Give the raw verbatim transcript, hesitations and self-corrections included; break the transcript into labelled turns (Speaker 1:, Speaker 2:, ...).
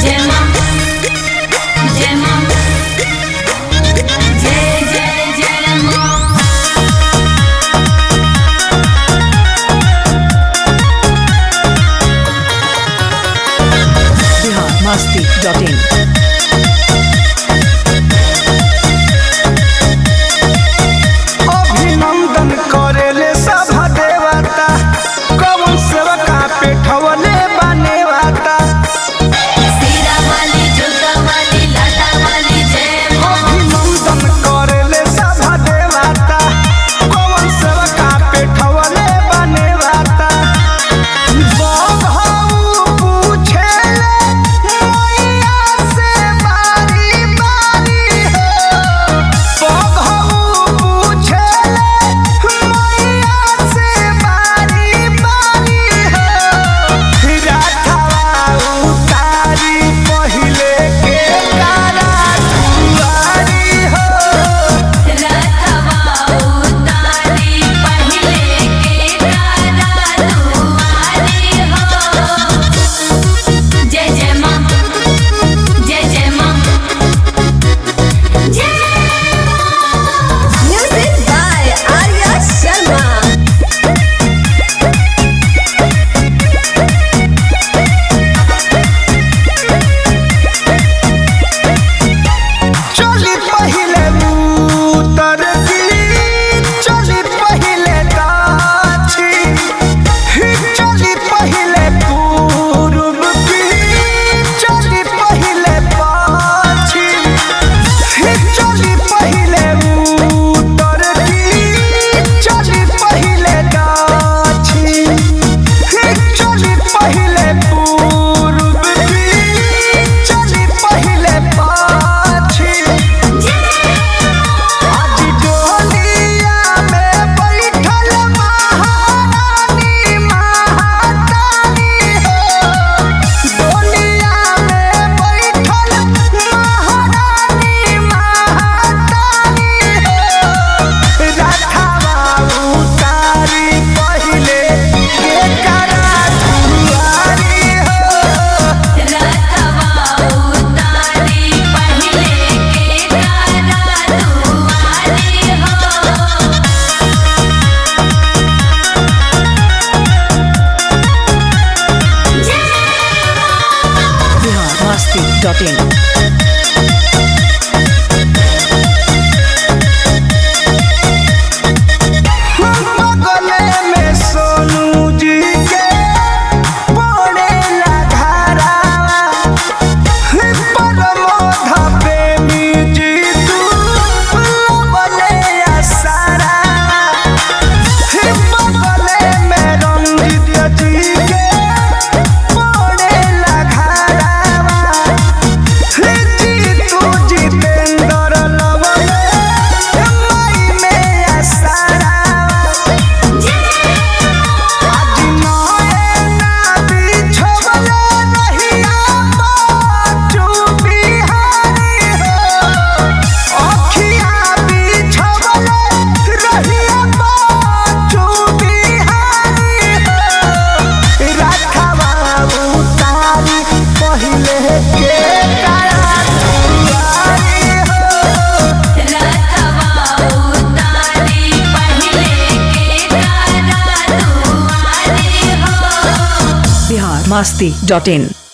Speaker 1: जय मां जय मां जय जय जय मां।
Speaker 2: Bihar Masti dot in.
Speaker 3: अभिनंदन करेले सभा देवता कौन सेवका पेठवले बनेवाता।
Speaker 1: सीरा वाली जूता वाली लाटा वाली जय मां।
Speaker 3: अभिनंदन करेले सभा देवता कौन सेवका पेठवले बनेवाता। बघऊ पूछेले मैया से बारी बारी हो। बघऊ पूछेले मैया से बारी बारी हो। राठवा उतारी पहिले के कारा दुआरी हो।
Speaker 1: रथवा उतारी पहिले के तारा दुआरी हो। जय जय मां जय जय मां जय मां। Music by Arya Sharma.
Speaker 3: चली पहिले उतर की चली पहिले दक्षिण चली पहिले पूर्व की चली पहिले पश्चिम चली पहिले उत्तर की चली पहिले दक्षिण चली पहिले पूर्व की चली पहिले पश्चिम। आज डोलिया में बैठल महारानी महातारी हो। डोलिया में बैठल महारानी महातारी हो। रथवा उतारी पहिले के करा दुआरी हो।
Speaker 1: रथवा उतारी पहिले के तारा दुआरी हो।
Speaker 2: Bihar Masti dot in.
Speaker 3: बगले में सोनू जी के पड़ेला घरावा। परमोध प्रेमी जी तू लबले असारावा। बगले में रंजित जी के पड़ेला घरावा। जीतू जितेंद्र लबले माई में असारावा। आज नैना बिछवले रहिया बच्चू बिहारी हो। अखिया बिछवले रहिया बच्चू बिहारी हो। रथवा उतारी पहिले के कारा दुआरी हो।
Speaker 1: रथवा उतारी पहिले के तारा दुआरी हो।
Speaker 2: बिहार मस्ती डॉट इन।